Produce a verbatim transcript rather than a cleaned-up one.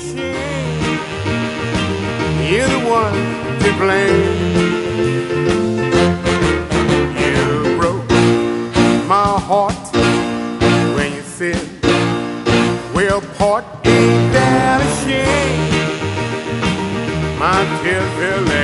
shame. You're the one to blame. You broke my heart when you said we're apart. Ain't that a shame? My tears fell